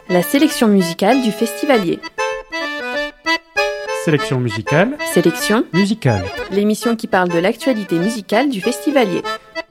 La sélection musicale du Festivalier. Sélection musicale. Sélection musicale. L'émission qui parle de l'actualité musicale du Festivalier.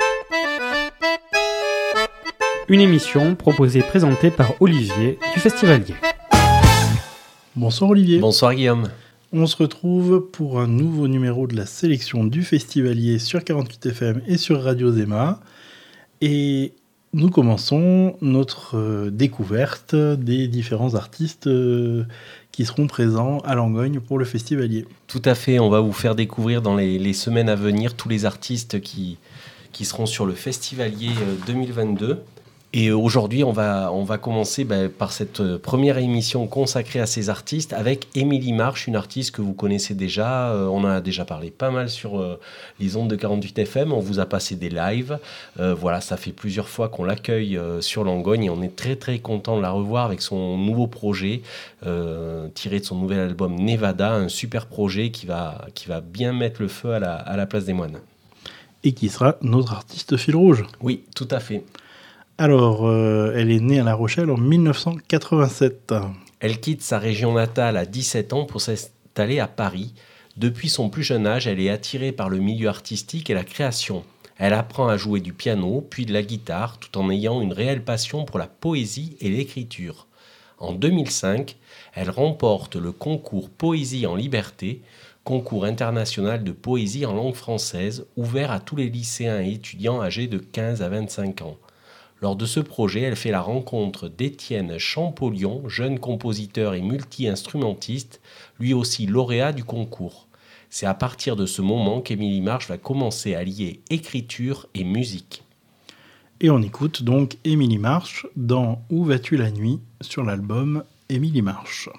Une émission proposée et présentée par Olivier du Festivalier. Bonsoir Olivier. Bonsoir Guillaume. On se retrouve pour un nouveau numéro de la sélection du Festivalier sur 48 FM et sur Radio Zema. Et nous commençons notre découverte des différents artistes qui seront présents à Langogne pour le Festivalier. Tout à fait, on va vous faire découvrir dans les semaines à venir tous les artistes qui seront sur le Festivalier 2022. Et aujourd'hui, on va commencer par cette première émission consacrée à ces artistes avec Émilie Marche, une artiste que vous connaissez déjà. On en a déjà parlé pas mal sur les ondes de 48 FM. On vous a passé des lives. Voilà, ça fait plusieurs fois qu'on l'accueille sur Langogne et on est très très content de la revoir avec son nouveau projet tiré de son nouvel album Nevada, un super projet qui va bien mettre le feu à la place des moines. Et qui sera notre artiste fil rouge. Oui, tout à fait. Alors, elle est née à La Rochelle en 1987. Elle quitte sa région natale à 17 ans pour s'installer à Paris. Depuis son plus jeune âge, elle est attirée par le milieu artistique et la création. Elle apprend à jouer du piano, puis de la guitare, tout en ayant une réelle passion pour la poésie et l'écriture. En 2005, elle remporte le concours Poésie en liberté, concours international de poésie en langue française, ouvert à tous les lycéens et étudiants âgés de 15 à 25 ans. Lors de ce projet, elle fait la rencontre d'Étienne Champollion, jeune compositeur et multi-instrumentiste, lui aussi lauréat du concours. C'est à partir de ce moment qu'Émilie Marche va commencer à lier écriture et musique. Et on écoute donc Émilie Marche dans Où vas-tu la nuit sur l'album Émilie Marche.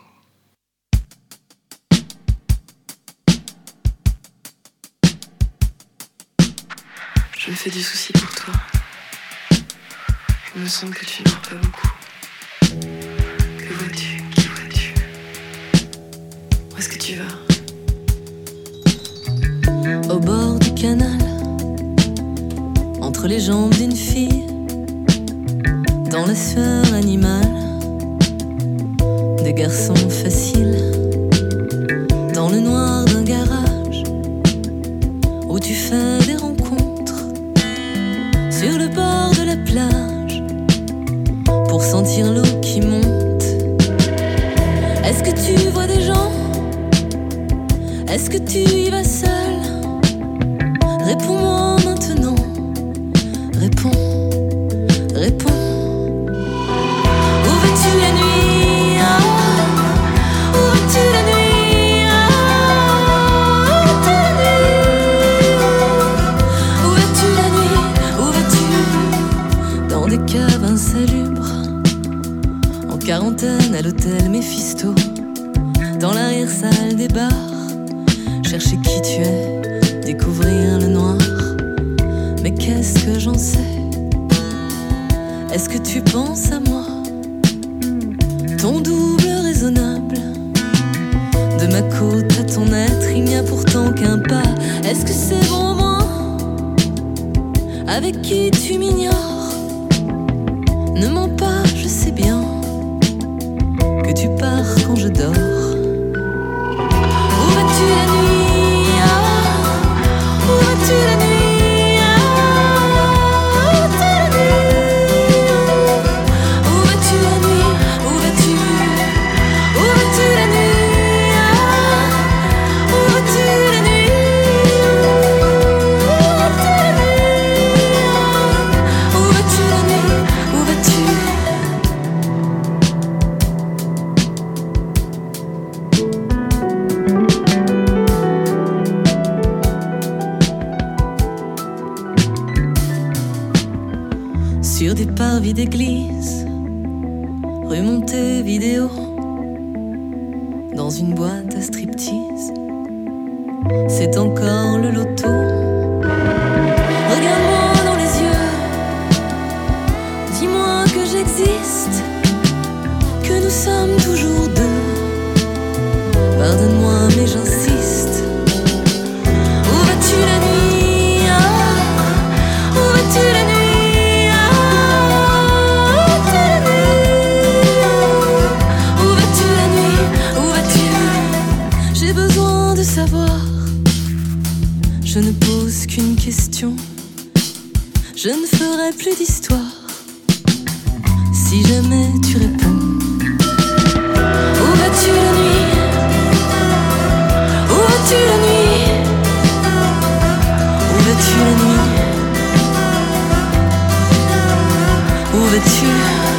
Je me fais du souci pour toi. Il me semble que tu dors pas beaucoup. Que vois-tu? Qui vois-tu? Où est-ce que tu vas? Au bord du canal, entre les jambes d'une fille, dans la sueur animale, des garçons faciles, dans le noir d'un garage, où tu fais des rencontres, sur le bord de la plage, pour sentir l'eau qui monte. Est-ce que tu vois des gens? Est-ce que tu y vas seul? Réponds-moi maintenant. Réponds, réponds. Où vas-tu la nuit? Où vas-tu la nuit? Où vas-tu la nuit? Où vas-tu? Dans des caves insalubres, quarantaine à l'hôtel Méphisto, dans l'arrière-salle des bars, chercher qui tu es, découvrir le noir. Mais qu'est-ce que j'en sais? Est-ce que tu penses à moi? Ton double raisonnable, de ma côte à ton être, il n'y a pourtant qu'un pas. Est-ce que c'est bon moi, avec qui tu m'ignores? Ne mens pas, je sais bien que tu pars quand je dors. Où vas-tu la nuit? Où vas-tu la nuit? Où vas-tu la nuit? Où vas-tu? Où vas-tu la nuit? Où vas-tu la nuit? Où vas-tu la nuit? Où vas-tu? Sur des parvis d'église, rue Montevideo, dans une boîte à striptease, c'est encore le loto. Regarde-moi dans les yeux, dis-moi que j'existe, que nous sommes toujours deux. Pardonne-moi mais j'insiste. Où vas-tu la nuit? Où vas-tu la nuit? Où vas-tu la nuit? d'histoire. Si jamais tu réponds, où vas-tu la nuit? Où vas-tu la nuit? Où vas-tu la nuit? Où vas-tu?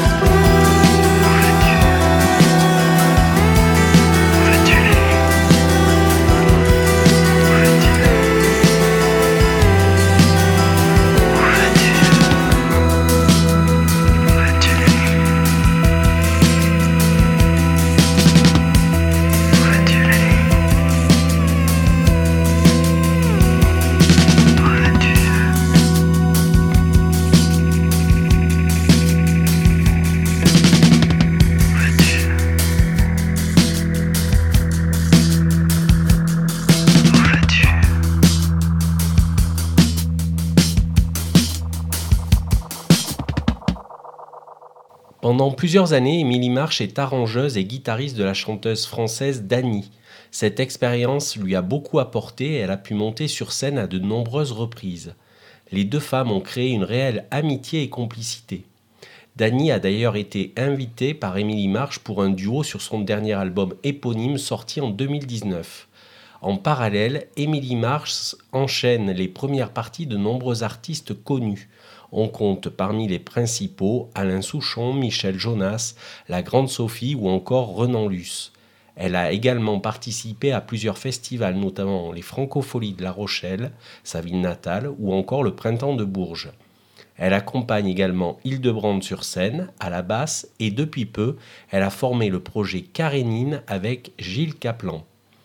Pendant plusieurs années, Émilie Marche est arrangeuse et guitariste de la chanteuse française Dany. Cette expérience lui a beaucoup apporté et elle a pu monter sur scène à de nombreuses reprises. Les deux femmes ont créé une réelle amitié et complicité. Dany a d'ailleurs été invitée par Émilie Marche pour un duo sur son dernier album éponyme sorti en 2019. En parallèle, Émilie Marche enchaîne les premières parties de nombreux artistes connus. On compte parmi les principaux Alain Souchon, Michel Jonas, la Grande Sophie ou encore Renan Luce. Elle a également participé à plusieurs festivals, notamment les Francopholies de La Rochelle, sa ville natale, ou encore le Printemps de Bourges. Elle accompagne également Hildebrand sur scène, à la basse, et depuis peu, elle a formé le projet Karénine avec Gilles Caplan.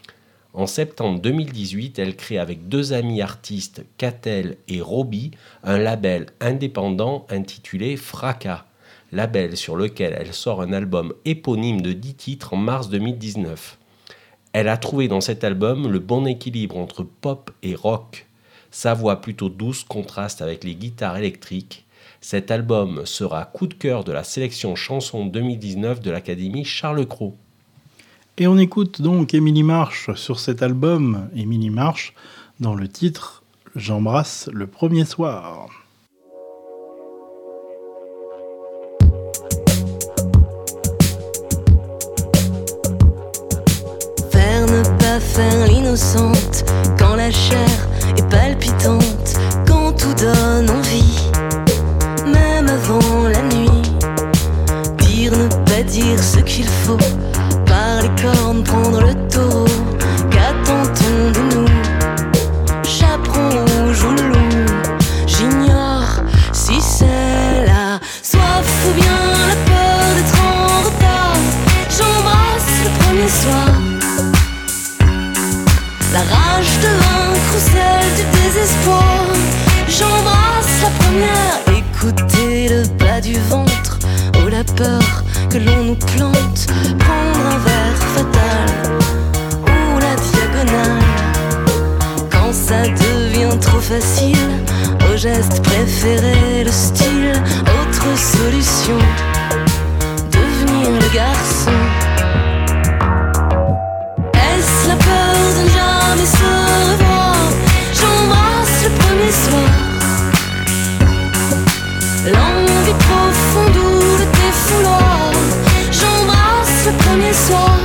En septembre 2018, elle crée avec deux amis artistes, Catel et Roby, un label indépendant intitulé Fracas, label sur lequel elle sort un album éponyme de 10 titres en mars 2019. Elle a trouvé dans cet album le bon équilibre entre pop et rock. Sa voix plutôt douce contraste avec les guitares électriques. Cet album sera coup de cœur de la sélection chansons 2019 de l'Académie Charles Cros. Et on écoute donc Émilie Marche sur cet album, Émilie Marche, dans le titre « J'embrasse le premier soir ». Faire ne pas faire l'innocente, quand la chair est palpitante, quand tout donne envie, même avant la nuit. Dire ne pas dire ce qu'il faut, par les cornes prendre le taureau. Qu'attend-on de nous? Chaperon rouge ou loup? J'ignore si c'est la soif ou bien la peur d'être en retard. J'embrasse le premier soir, la rage de vaincre ou celle du désespoir. J'embrasse la première, écouter le bas du ventre ou la peur que l'on nous plante, prendre un verre fatal ou la diagonale. Quand ça devient trop facile, au geste préféré, le style, autre solution, devenir le garçon. Est-ce la peur de ne jamais se revoir? J'embrasse le premier soir, l'envie profonde ou le défouloir. J'embrasse le premier soir.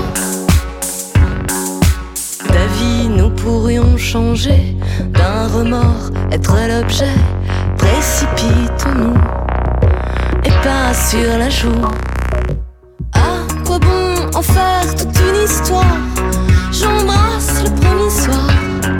D'avis nous pourrions changer, d'un remords être l'objet. Précipitons-nous et pas sur la joue. À quoi bon en faire toute une histoire? J'embrasse le premier soir.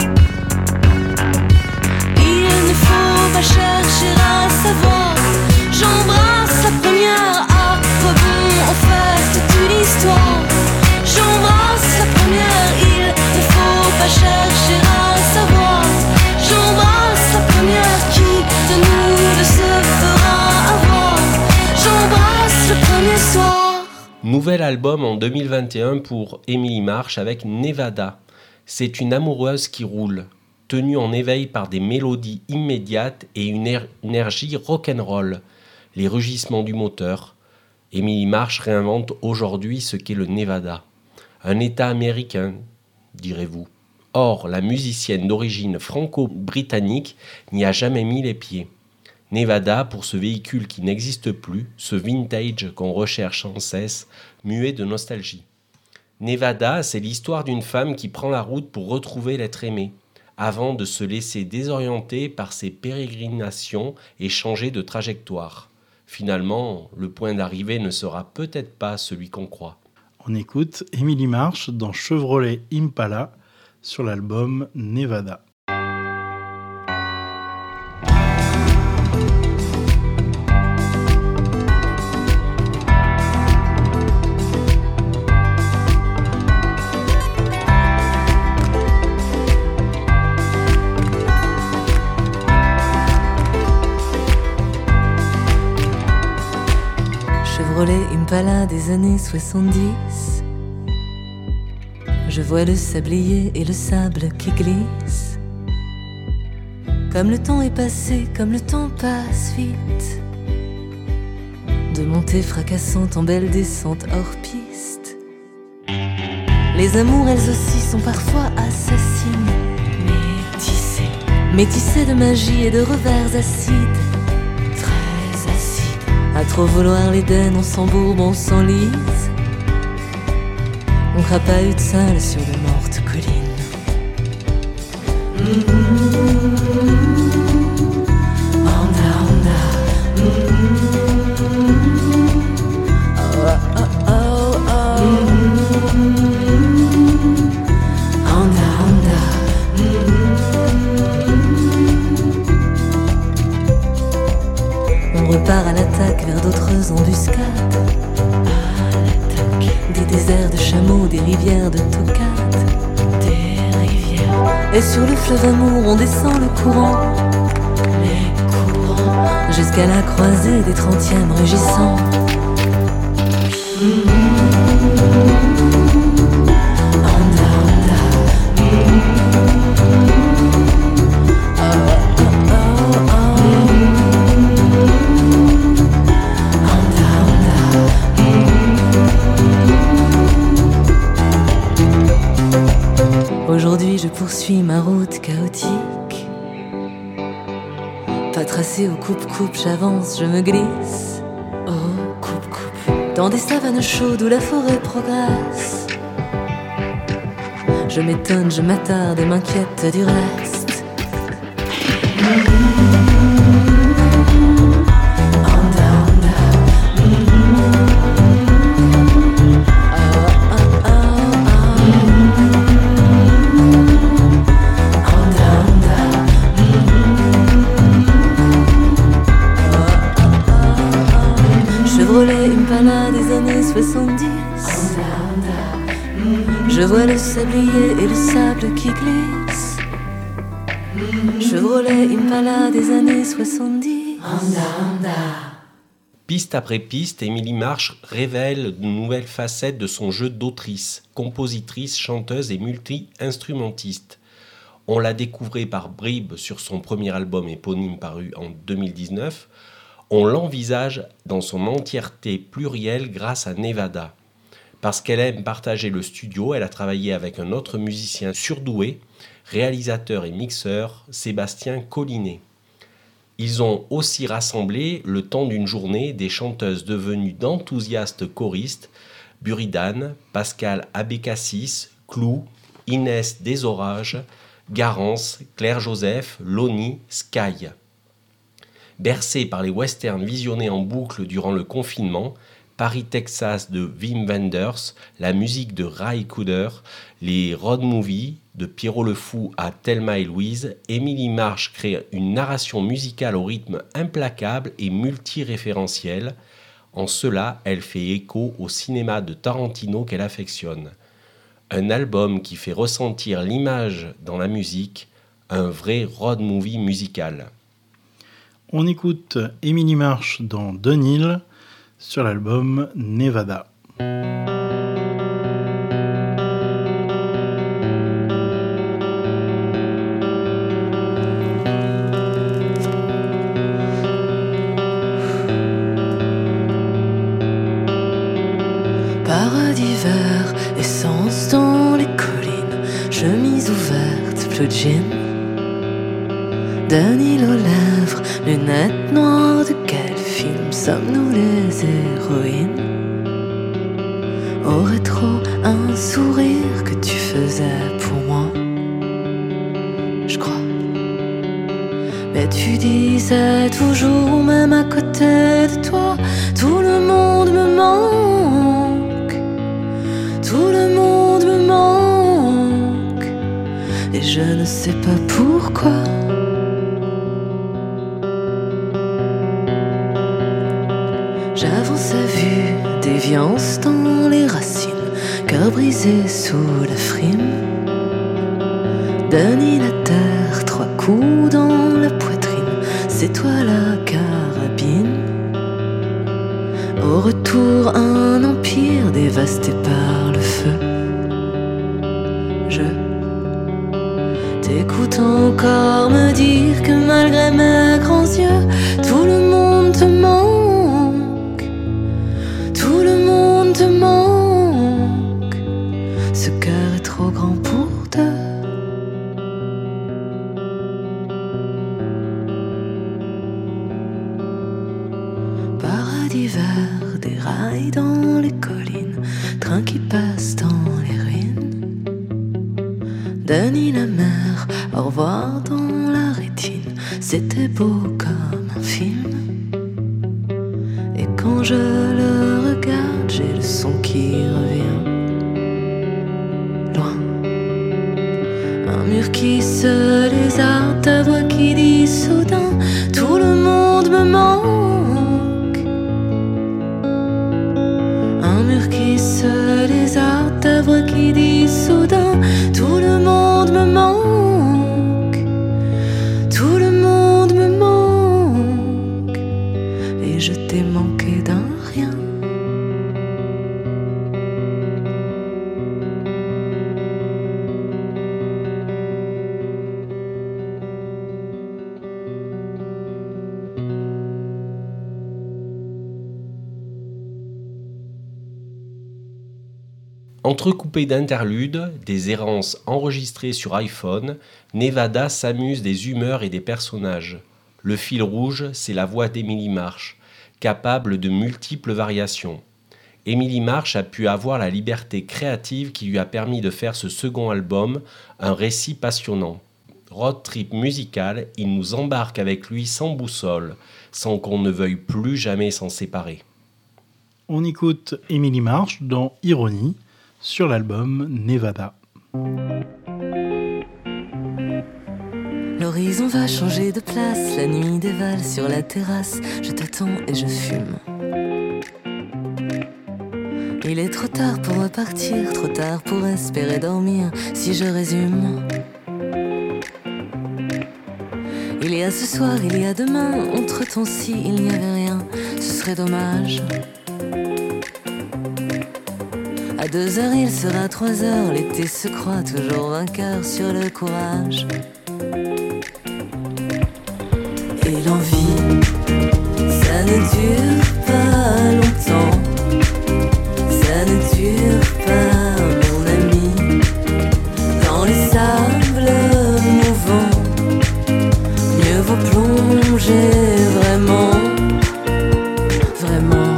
Il ne faut pas chercher à savoir. J'embrasse la première. À quoi bon en faire toute une histoire? J'embrasse la première. Il ne faut pas chercher à savoir. J'embrasse la première. Qui de nous ne se fera avoir? J'embrasse le premier soir. Nouvel album en 2021 pour Émilie Marche avec Nevada. C'est une amoureuse qui roule, tenue en éveil par des mélodies immédiates et une énergie rock'n'roll. Les rugissements du moteur. Émilie Marche réinvente aujourd'hui ce qu'est le Nevada. Un État américain, direz-vous. Or, la musicienne d'origine franco-britannique n'y a jamais mis les pieds. Nevada pour ce véhicule qui n'existe plus, ce vintage qu'on recherche sans cesse, muet de nostalgie. Nevada, c'est l'histoire d'une femme qui prend la route pour retrouver l'être aimé, avant de se laisser désorienter par ses pérégrinations et changer de trajectoire. Finalement, le point d'arrivée ne sera peut-être pas celui qu'on croit. On écoute Emily Marsh dans Chevrolet Impala sur l'album Nevada. Chevrolet Impala des années 70. Je vois le sablier et le sable qui glisse. Comme le temps est passé, comme le temps passe vite. De montées fracassantes en belle descente hors piste. Les amours, elles aussi, sont parfois assassines. Métissées de magie et de revers acides. À trop vouloir l'Éden, on s'embourbe, on s'enlise. On crapahute seul sur de mortes collines. Honda, Honda. Oh, oh, oh, oh. Honda, Honda. On repart à l'attaque vers d'autres embuscades. Des déserts de chameaux, des rivières de tocades. Des rivières. Et sur le fleuve amour, on descend le courant. Les courants. Jusqu'à la croisée des 30e rugissants. Honda, Honda. Aujourd'hui je poursuis ma route chaotique. Pas tracée au coupe-coupe, j'avance, je me glisse. Au coupe-coupe. Dans des savanes chaudes où la forêt progresse. Je m'étonne, je m'attarde et m'inquiète du reste. Chevrolet Impala des années 70. Je vois le sablier et le sable qui glisse. Chevrolet Impala des années 70. Piste après piste, Emily Marsh révèle de nouvelles facettes de son jeu d'autrice, compositrice, chanteuse et multi-instrumentiste. On l'a découvert par bribes sur son premier album éponyme paru en 2019. On l'envisage dans son entièreté plurielle grâce à Nevada. Parce qu'elle aime partager le studio, elle a travaillé avec un autre musicien surdoué, réalisateur et mixeur, Sébastien Collinet. Ils ont aussi rassemblé, le temps d'une journée, des chanteuses devenues d'enthousiastes choristes, Buridan, Pascal Abécassis, Clou, Inès Desorages, Garance, Claire Joseph, Loni, Sky. Bercé par les westerns visionnés en boucle durant le confinement, Paris, Texas de Wim Wenders, la musique de Ray Cooder, les road movies de Pierrot le Fou à Thelma et Louise, Emily Marsh crée une narration musicale au rythme implacable et multiréférentiel. En cela, elle fait écho au cinéma de Tarantino qu'elle affectionne. Un album qui fait ressentir l'image dans la musique, un vrai road movie musical. On écoute Emily Marsh dans Dunhill sur l'album Nevada. Paradis vert, essence dans les collines, chemise ouverte, plus de jean. Dunhill aux lèvres, Lunettes noires de quel film sommes-nous les héroïnes? Au rétro, un sourire que tu faisais pour moi, je crois. Mais tu disais toujours, même à côté de toi, tout le monde me manque, tout le monde me manque, et je ne sais pas pourquoi. J'avance à vue, déviance dans les racines, cœur brisé sous la frime. Denis la terre, 3 coups dans la poitrine, c'est toi la carabine. Au retour, un empire dévasté par le feu. Je t'écoute encore me dire que malgré mes grands yeux, tout le monde te manque, tout le monde te manque. Ce cœur est trop grand pour deux. Paradis vert, des rails dans les collines, train qui passe dans les ruines. Denis la mer, au revoir dans la rétine, c'était beau comme un film. Et quand je le regarde, j'ai le son qui revient. Loin, un mur qui se lézarde, ta voix qui dit soudain, tout le monde me manque. Un mur qui se lézarde, ta voix qui dit soudain, tout le monde me manque, tout le monde me manque, et je t'ai manqué d'un rien. Entrecoupé d'interludes, des errances enregistrées sur iPhone, Nevada s'amuse des humeurs et des personnages. Le fil rouge, c'est la voix d'Émilie Marsh, capable de multiples variations. Émilie Marsh a pu avoir la liberté créative qui lui a permis de faire ce second album, un récit passionnant. Road trip musical, il nous embarque avec lui sans boussole, sans qu'on ne veuille plus jamais s'en séparer. On écoute Émilie Marsh dans Ironie, sur l'album Nevada. L'horizon va changer de place, la nuit dévale sur la terrasse, je t'attends et je fume. Il est trop tard pour repartir, trop tard pour espérer dormir, si je résume. Il y a ce soir, il y a demain, entre-temps si il n'y avait rien, ce serait dommage. À 2h il sera 3h, l'été se croit toujours vainqueur sur le courage. Et l'envie, ça ne dure pas longtemps, ça ne dure pas mon ami. Dans les sables mouvants, mieux vaut plonger vraiment, vraiment.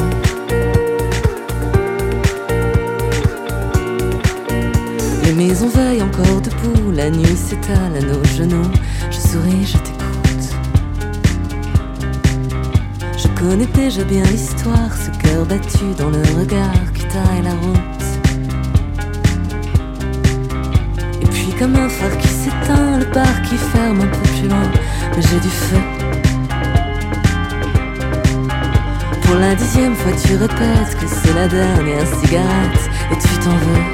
Les maisons veillent encore debout, la nuit s'étale à nos genoux. Je souris, je t'écoute. Je connais déjà bien l'histoire, ce cœur battu dans le regard qui taille la route. Et puis comme un phare qui s'éteint, le bar qui ferme un peu plus loin, mais j'ai du feu. Pour la 10e fois tu répètes que c'est la dernière cigarette et tu t'en veux.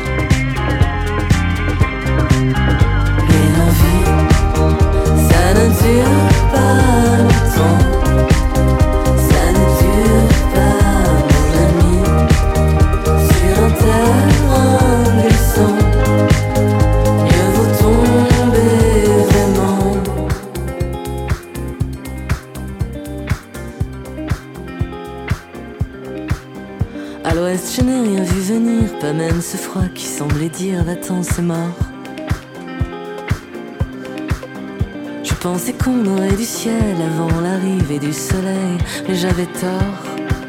Ça ne dure pas longtemps, ça ne dure pas mon ami. Sur un terrain glissant, mieux vaut tomber vraiment. À l'ouest je n'ai rien vu venir, pas même ce froid qui semblait dire va-t'en c'est mort. pensais qu'on aurait du ciel avant l'arrivée du soleil, mais j'avais tort.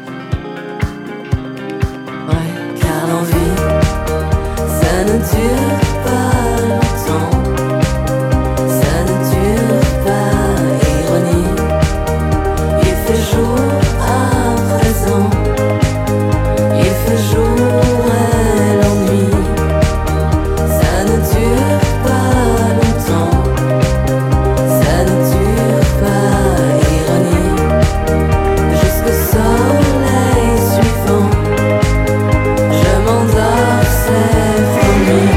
Ouais, car l'envie, ça ne dure pas longtemps. Ça ne dure pas, ironie. Il fait jour à présent. Il fait jour et l'ennui. Ça ne dure pas longtemps. Ça ne dure pas, ironie. Jusqu'au soleil suivant, je m'endors, c'est promis.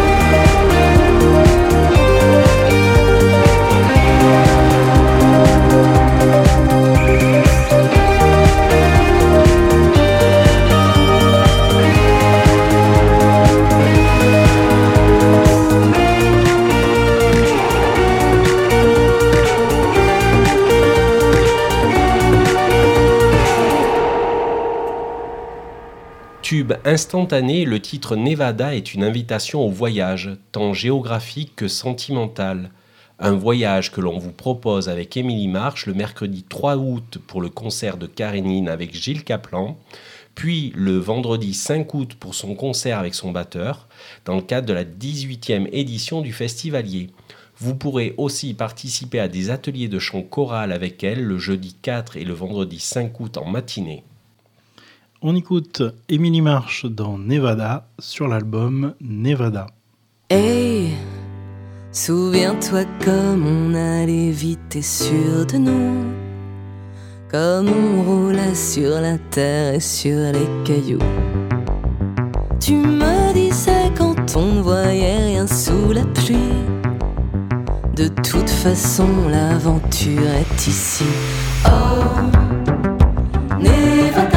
Tube instantané, le titre Nevada est une invitation au voyage, tant géographique que sentimental. Un voyage que l'on vous propose avec Émilie March le mercredi 3 août pour le concert de Karénine avec Gilles Caplan, puis le vendredi 5 août pour son concert avec son batteur, dans le cadre de la 18e édition du Festivalier. Vous pourrez aussi participer à des ateliers de chant choral avec elle le jeudi 4 et le vendredi 5 août en matinée. On écoute Émilie March dans Nevada sur l'album Nevada. Hey, souviens-toi comme on allait vite et sûr de nous, comme on roulait sur la terre et sur les cailloux. Tu me disais quand on ne voyait rien sous la pluie, de toute façon l'aventure est ici. Oh, Nevada,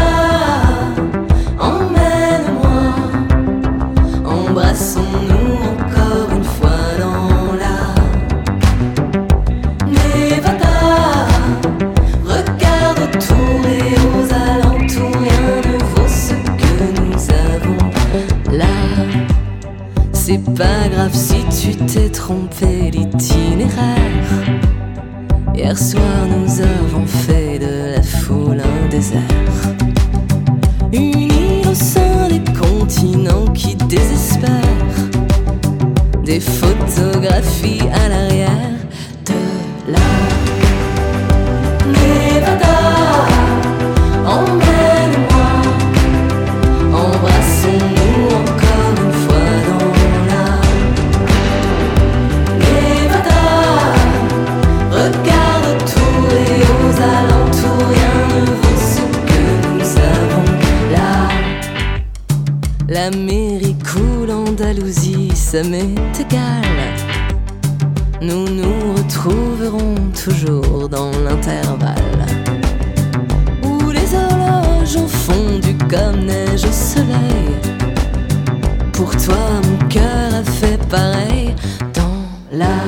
emmène-moi, embrassons-nous encore une fois dans la Nevada. Regarde autour et aux alentours, rien ne vaut ce que nous avons là. C'est pas grave si tu t'es trompé l'itinéraire. Hier soir nous avons fait de la foule un désert. Une île au sein des continents qui désespèrent. Des photographies à l'arrière de la Nevada. Emmène-moi, embrassons-nous encore une fois dans la Nevada. Regarde autour et aux alentours, rien ne vaut ce que nous avons là. L'Amérique ou l'Andalousie, ça m'est égal. Nous nous retrouverons toujours dans l'intervalle où les horloges ont fondu comme neige au soleil. Pour toi, mon cœur a fait pareil dans la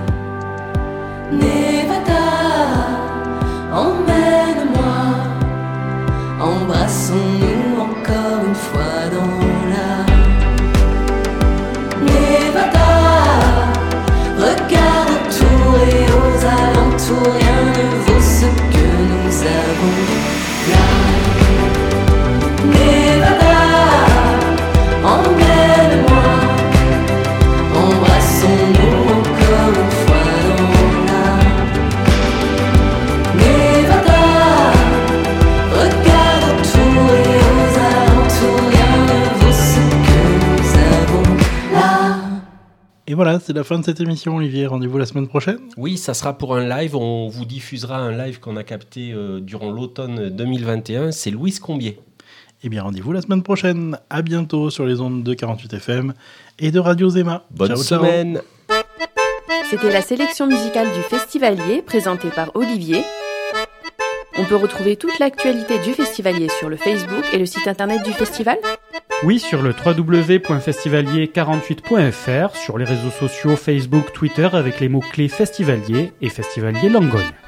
Nevada. Emmène-moi, embrassons-nous encore une fois dans la Nevada. Regarde autour et aux alentours, rien ne vaut ce que nous avons là. Nevada, emmène-moi, embrassons-nous encore une fois dans la Nevada. Regarde autour et aux alentours, rien ne vaut ce que nous avons là. Et voilà, c'est la fin de cette émission, Olivier. Rendez-vous la semaine prochaine. Oui, ça sera pour un live. On vous diffusera un live qu'on a capté durant l'automne 2021. C'est Louise Combier. Eh bien, rendez-vous la semaine prochaine. À bientôt sur les ondes de 48 FM et de Radio Zema. Bonne Ciao, ciao. semaine. C'était la sélection musicale du Festivalier, présentée par Olivier. On peut retrouver toute l'actualité du Festivalier sur le Facebook et le site internet du festival. Oui, sur le www.festivalier48.fr, sur les réseaux sociaux Facebook, Twitter avec les mots-clés Festivalier et Festivalier Langogne.